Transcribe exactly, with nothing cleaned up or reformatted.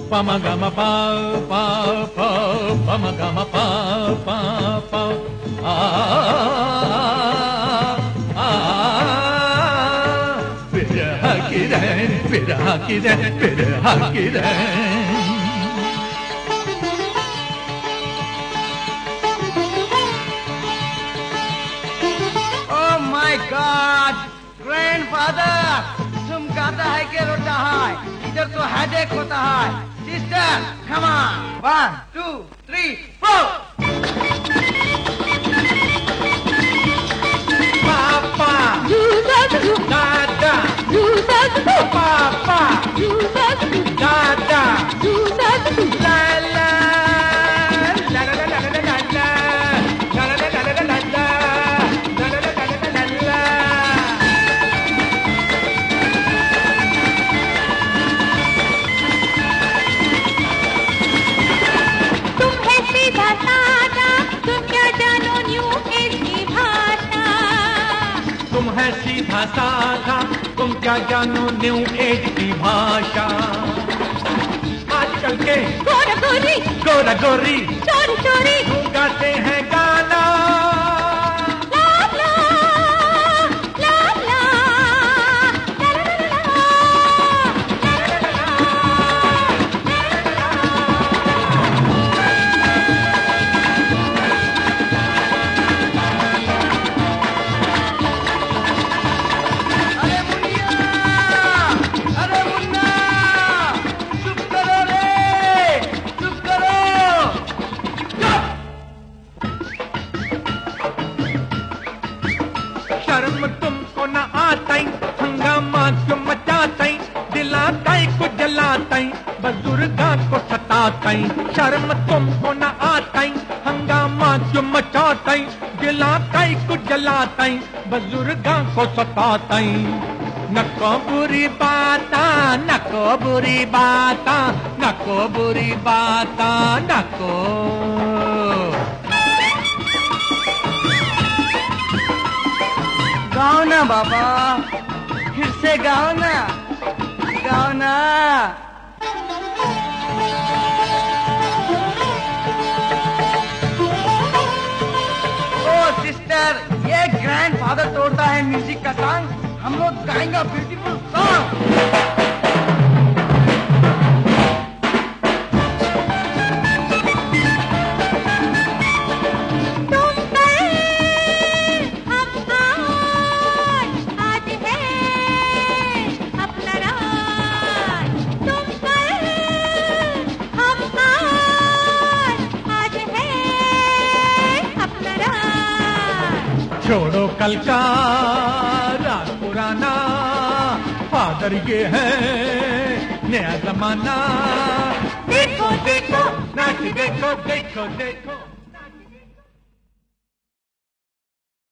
pama gama pa pa pa pama gama pa pa pa ah ah birah ki rain birah ki rain birah ki rain. Oh my God, grandfather, तुम गाता है कि रोता है? इधर तो headache होता है. Sister, come on. One, two, three, four. Papa, Dada, Papa, Dada, la la, la la la la la la la, la la la la la la la, la la la la la la. तुम है सीधा साधा, तुम क्या जानो new age की भाषा. तुम है सीधा साधा, तुम क्या जानो न्यू एज की भाषा. आजकल के गोरा गोरी, गोरा गोरी चोरी चोरी, गाते हैं गाना. ला ला ला ला, ला ला ला ला. अरे मुन्ना, अरे मुन्ना, चुप करो रे, चुप करो. शर्म तुमको न आताई, हंगामा क्यों मचाताई, दिलाताई को जलाताई, बुजुर्गा को सताताई. शर्म तुमको न आताई, हंगामा क्यों मचाताई, दिलाताई को जलाताई, बुजुर्गा को सताताई. नको बुरी बाता, नको बुरी बाता, नको बुरी बाता, नको. गाओ ना बाबा, फिर से गाओ ना, गाओ ना. ओ सिस्टर, ये ग्रैंडफादर तोड़ता है म्यूजिक का सॉन्ग. हम लोग गाएंगे ब्यूटीफुल सॉन्ग. तुम कल, हम आज, आज है अपना राज. तुम कल, हम आज, आज है अपना राज. छोड़ो कल का रात पुराना, फादर ये है नया जमाना. देखो देखो, नाच देखो देखो देखो.